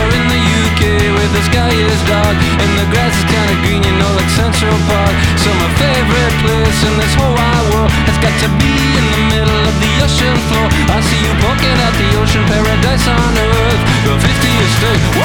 somewhere in the UK where the sky is dark and the grass is kinda green, you know, like Central Park. So my favorite place in this whole wide world has got to be in the middle of the ocean floor. I see you poking at the ocean, paradise on earth. Go 50 a state.